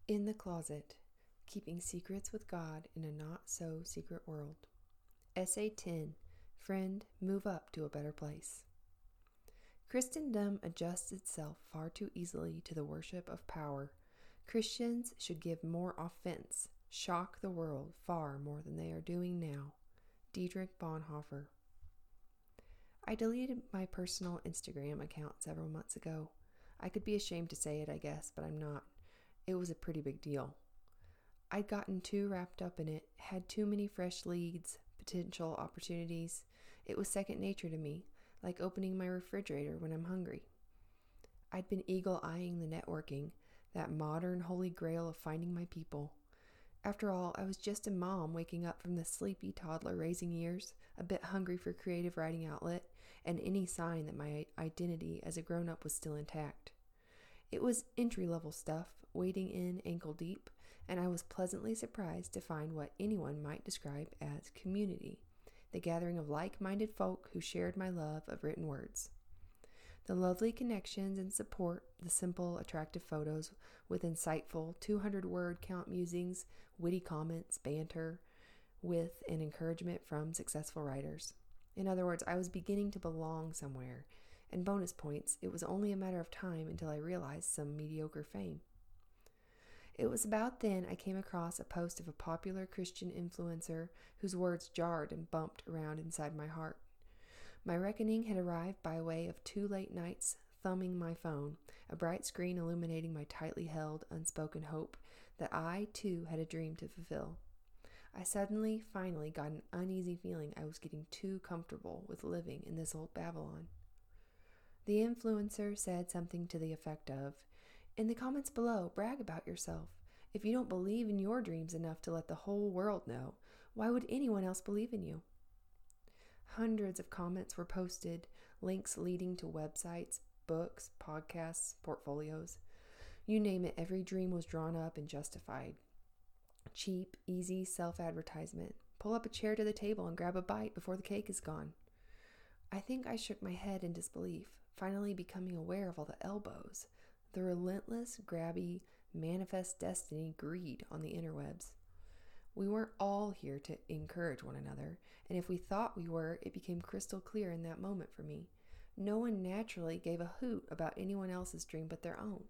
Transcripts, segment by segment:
In the Closet, Keeping Secrets with God in a Not-So-Secret World. Essay 10, Friend, Move Up to a Better Place. Christendom adjusts itself far too easily to the worship of power. Christians should give more offense, shock the world far more than they are doing now. Dietrich Bonhoeffer. I deleted my personal Instagram account several months ago. I could be ashamed to say it, I guess, but I'm not. It was a pretty big deal. I'd gotten too wrapped up in it, had too many fresh leads, potential opportunities. It was second nature to me, like opening my refrigerator when I'm hungry. I'd been eagle-eyeing the networking, that modern holy grail of finding my people. After all, I was just a mom waking up from the sleepy toddler raising years, a bit hungry for creative writing outlet, and any sign that my identity as a grown-up was still intact. It was entry-level stuff, wading in ankle deep, and I was pleasantly surprised to find what anyone might describe as community, the gathering of like-minded folk who shared my love of written words. The lovely connections and support, the simple, attractive photos with insightful 200-word count musings, witty comments, banter, with an encouragement from successful writers. In other words, I was beginning to belong somewhere, and bonus points, it was only a matter of time until I realized some mediocre fame. It was about then I came across a post of a popular Christian influencer whose words jarred and bumped around inside my heart. My reckoning had arrived by way of 2 late nights thumbing my phone, a bright screen illuminating my tightly held, unspoken hope that I, too, had a dream to fulfill. I finally got an uneasy feeling I was getting too comfortable with living in this old Babylon. The influencer said something to the effect of, "In the comments below, brag about yourself. If you don't believe in your dreams enough to let the whole world know, why would anyone else believe in you?" Hundreds of comments were posted, links leading to websites, books, podcasts, portfolios. You name it, every dream was drawn up and justified. Cheap, easy self-advertisement. Pull up a chair to the table and grab a bite before the cake is gone. I think I shook my head in disbelief, finally becoming aware of all the elbows, the relentless, grabby, manifest destiny greed on the interwebs. We weren't all here to encourage one another, and if we thought we were, it became crystal clear in that moment for me. No one naturally gave a hoot about anyone else's dream but their own.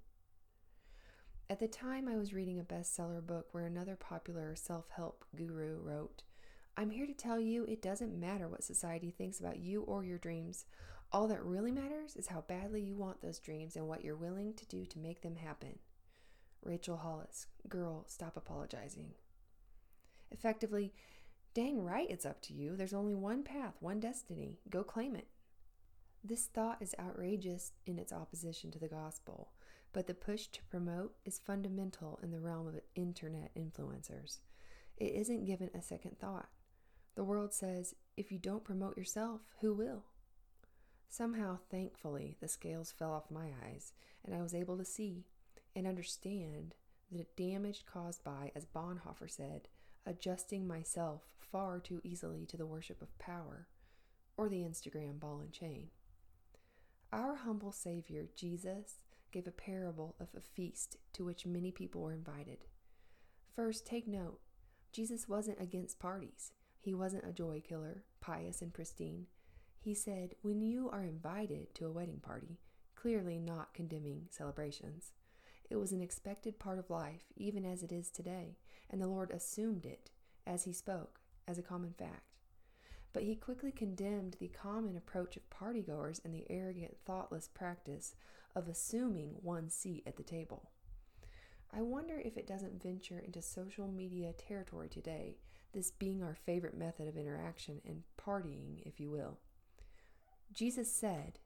At the time, I was reading a bestseller book where another popular self-help guru wrote, "I'm here to tell you it doesn't matter what society thinks about you or your dreams. All that really matters is how badly you want those dreams and what you're willing to do to make them happen." Rachel Hollis, girl, stop apologizing. Effectively, dang right it's up to you. There's only one path, one destiny. Go claim it. This thought is outrageous in its opposition to the gospel, but the push to promote is fundamental in the realm of internet influencers. It isn't given a second thought. The world says, if you don't promote yourself, who will? Somehow, thankfully, the scales fell off my eyes, and I was able to see and understand the damage caused by, as Bonhoeffer said, adjusting myself far too easily to the worship of power, or the Instagram ball and chain. Our humble Savior, Jesus, gave a parable of a feast to which many people were invited. First, take note, Jesus wasn't against parties. He wasn't a joy killer, pious and pristine. He said, when you are invited to a wedding party, clearly not condemning celebrations. It was an expected part of life, even as it is today, and the Lord assumed it, as he spoke, as a common fact. But he quickly condemned the common approach of partygoers and the arrogant, thoughtless practice of assuming one seat at the table. I wonder if it doesn't venture into social media territory today, this being our favorite method of interaction and partying, if you will. Jesus said,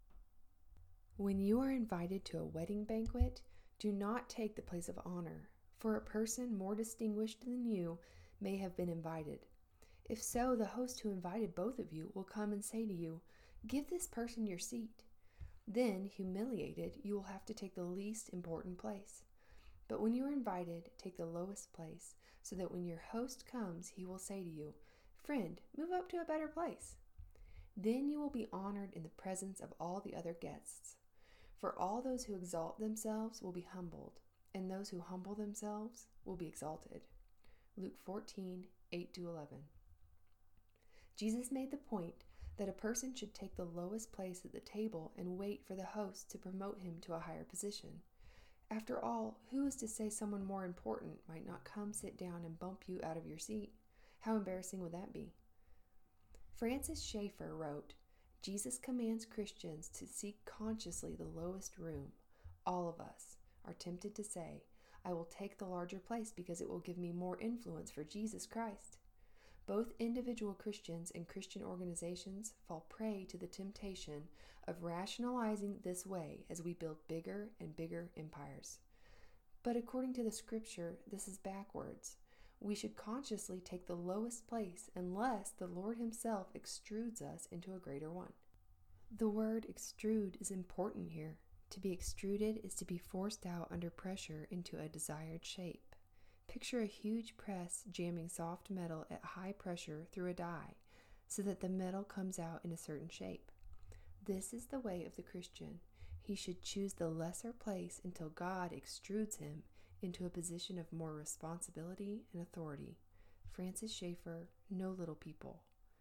"When you are invited to a wedding banquet, do not take the place of honor, for a person more distinguished than you may have been invited. If so, the host who invited both of you will come and say to you, 'Give this person your seat.' Then, humiliated, you will have to take the least important place. But when you are invited, take the lowest place, so that when your host comes, he will say to you, 'Friend, move up to a better place.' Then you will be honored in the presence of all the other guests. For all those who exalt themselves will be humbled, and those who humble themselves will be exalted. Luke 14, 8-11. Jesus made the point that a person should take the lowest place at the table and wait for the host to promote him to a higher position. After all, who is to say someone more important might not come sit down and bump you out of your seat? How embarrassing would that be? Francis Schaeffer wrote, Jesus commands Christians to seek consciously the lowest room. All of us are tempted to say, I will take the larger place because it will give me more influence for Jesus Christ. Both individual Christians and Christian organizations fall prey to the temptation of rationalizing this way as we build bigger and bigger empires. But according to the scripture, this is backwards. We should consciously take the lowest place unless the Lord himself extrudes us into a greater one. The word extrude is important here. To be extruded is to be forced out under pressure into a desired shape. Picture a huge press jamming soft metal at high pressure through a die so that the metal comes out in a certain shape. This is the way of the Christian. He should choose the lesser place until God extrudes him into a position of more responsibility and authority. Francis Schaeffer, No Little People.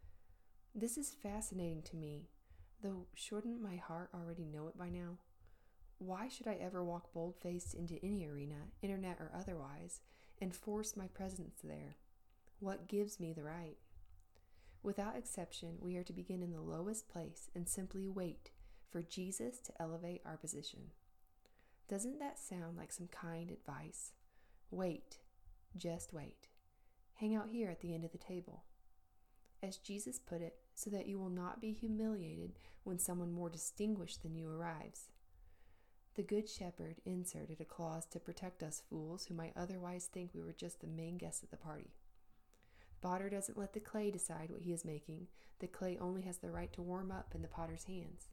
This is fascinating to me, though shouldn't my heart already know it by now? Why should I ever walk bold-faced into any arena, internet or otherwise, and force my presence there? What gives me the right? Without exception, we are to begin in the lowest place and simply wait for Jesus to elevate our position. Doesn't that sound like some kind advice? Wait, just wait. Hang out here at the end of the table. As Jesus put it, so that you will not be humiliated when someone more distinguished than you arrives. The Good Shepherd inserted a clause to protect us fools who might otherwise think we were just the main guests at the party. The potter doesn't let the clay decide what he is making. The clay only has the right to warm up in the potter's hands.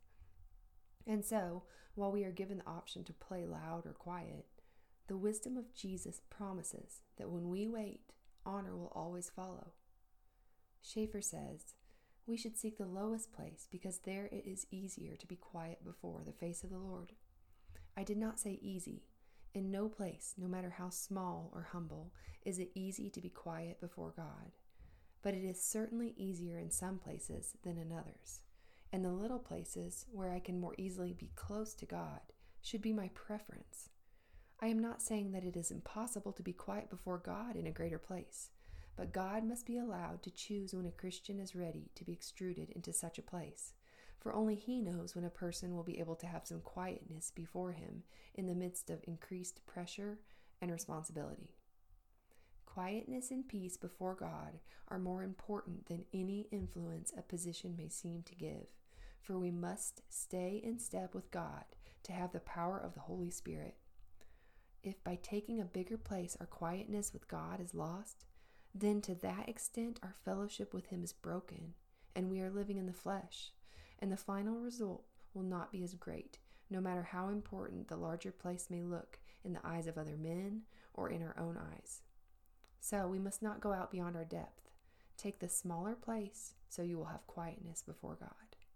And so, while we are given the option to play loud or quiet, the wisdom of Jesus promises that when we wait, honor will always follow. Schaeffer says, we should seek the lowest place because there it is easier to be quiet before the face of the Lord. I did not say easy. In no place, no matter how small or humble, is it easy to be quiet before God. But it is certainly easier in some places than in others. And the little places, where I can more easily be close to God, should be my preference. I am not saying that it is impossible to be quiet before God in a greater place, but God must be allowed to choose when a Christian is ready to be extruded into such a place. For only he knows when a person will be able to have some quietness before him in the midst of increased pressure and responsibility. Quietness and peace before God are more important than any influence a position may seem to give, for we must stay in step with God to have the power of the Holy Spirit. If by taking a bigger place our quietness with God is lost, then to that extent our fellowship with him is broken, and we are living in the flesh. And the final result will not be as great, no matter how important the larger place may look in the eyes of other men or in our own eyes. So we must not go out beyond our depth. Take the smaller place so you will have quietness before God.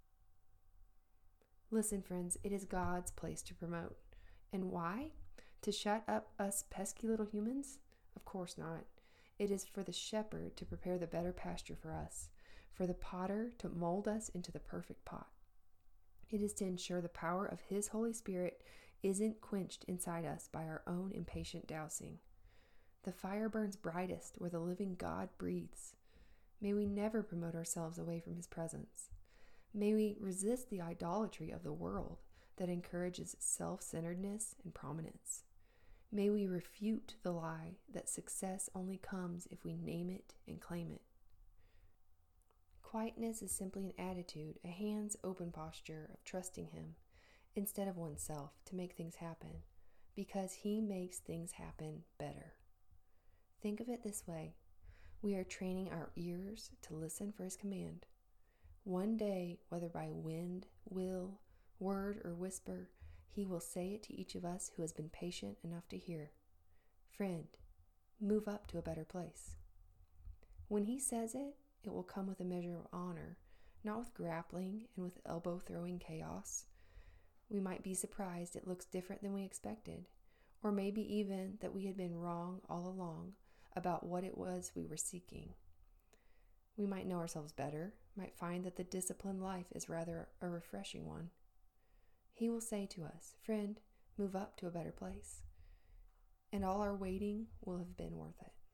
Listen, friends, it is God's place to promote. And why? To shut up us pesky little humans? Of course not. It is for the shepherd to prepare the better pasture for us, for the potter to mold us into the perfect pot. It is to ensure the power of his Holy Spirit isn't quenched inside us by our own impatient dousing. The fire burns brightest where the living God breathes. May we never promote ourselves away from his presence. May we resist the idolatry of the world that encourages self-centeredness and prominence. May we refute the lie that success only comes if we name it and claim it. Quietness is simply an attitude, a hands-open posture of trusting him instead of oneself to make things happen, because he makes things happen better. Think of it this way. We are training our ears to listen for his command. One day, whether by wind, will, word, or whisper, he will say it to each of us who has been patient enough to hear. Friend, move up to a better place. When he says it, it will come with a measure of honor, not with grappling and with elbow-throwing chaos. We might be surprised it looks different than we expected, or maybe even that we had been wrong all along about what it was we were seeking. We might know ourselves better, might find that the disciplined life is rather a refreshing one. He will say to us, "Friend, move up to a better place," and all our waiting will have been worth it.